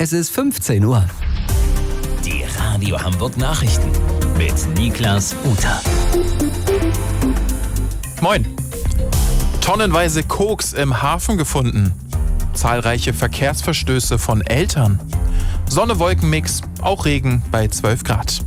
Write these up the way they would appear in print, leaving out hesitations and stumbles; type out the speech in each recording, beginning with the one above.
Es ist 15 Uhr. Die Radio Hamburg Nachrichten mit Niklas Uter. Moin. Tonnenweise Koks im Hafen gefunden. Zahlreiche Verkehrsverstöße von Eltern. Sonne-Wolken-Mix, auch Regen bei 12 Grad.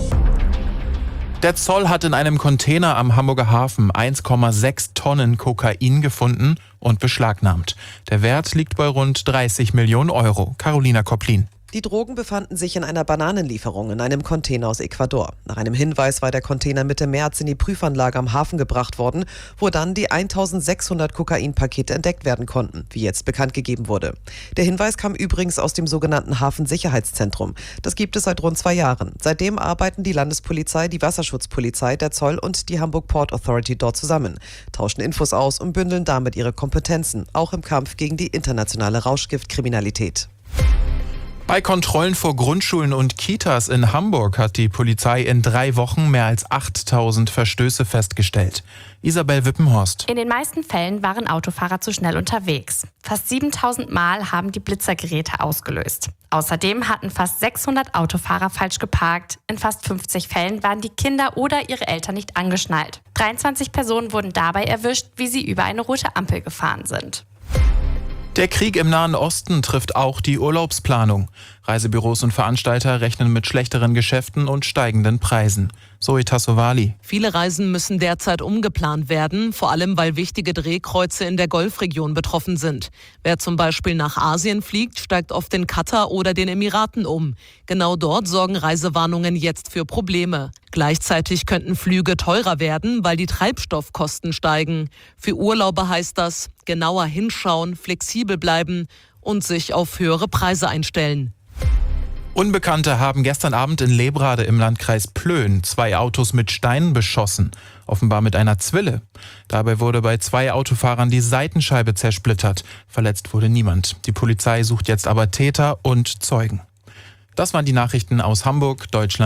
Der Zoll hat in einem Container am Hamburger Hafen 1,6 Tonnen Kokain gefunden und beschlagnahmt. Der Wert liegt bei rund 30 Millionen Euro. Carolina Kopplin. Die Drogen befanden sich in einer Bananenlieferung in einem Container aus Ecuador. Nach einem Hinweis war der Container Mitte März in die Prüfanlage am Hafen gebracht worden, wo dann die 1600 Kokainpakete entdeckt werden konnten, wie jetzt bekannt gegeben wurde. Der Hinweis kam übrigens aus dem sogenannten Hafensicherheitszentrum. Das gibt es seit rund 2 Jahren. Seitdem arbeiten die Landespolizei, die Wasserschutzpolizei, der Zoll und die Hamburg Port Authority dort zusammen, tauschen Infos aus und bündeln damit ihre Kompetenzen, auch im Kampf gegen die internationale Rauschgiftkriminalität. Bei Kontrollen vor Grundschulen und Kitas in Hamburg hat die Polizei in 3 Wochen mehr als 8000 Verstöße festgestellt. Isabel Wippenhorst. In den meisten Fällen waren Autofahrer zu schnell unterwegs. Fast 7000 Mal haben die Blitzergeräte ausgelöst. Außerdem hatten fast 600 Autofahrer falsch geparkt. In fast 50 Fällen waren die Kinder oder ihre Eltern nicht angeschnallt. 23 Personen wurden dabei erwischt, wie sie über eine rote Ampel gefahren sind. Der Krieg im Nahen Osten trifft auch die Urlaubsplanung. Reisebüros und Veranstalter rechnen mit schlechteren Geschäften und steigenden Preisen. Zoe Tassovali. Viele Reisen müssen derzeit umgeplant werden, vor allem weil wichtige Drehkreuze in der Golfregion betroffen sind. Wer zum Beispiel nach Asien fliegt, steigt oft in Katar oder den Emiraten um. Genau dort sorgen Reisewarnungen jetzt für Probleme. Gleichzeitig könnten Flüge teurer werden, weil die Treibstoffkosten steigen. Für Urlauber heißt das, genauer hinschauen, flexibel bleiben und sich auf höhere Preise einstellen. Unbekannte haben gestern Abend in Lebrade im Landkreis Plön 2 Autos mit Steinen beschossen, offenbar mit einer Zwille. Dabei wurde bei 2 Autofahrern die Seitenscheibe zersplittert. Verletzt wurde niemand. Die Polizei sucht jetzt aber Täter und Zeugen. Das waren die Nachrichten aus Hamburg, Deutschland.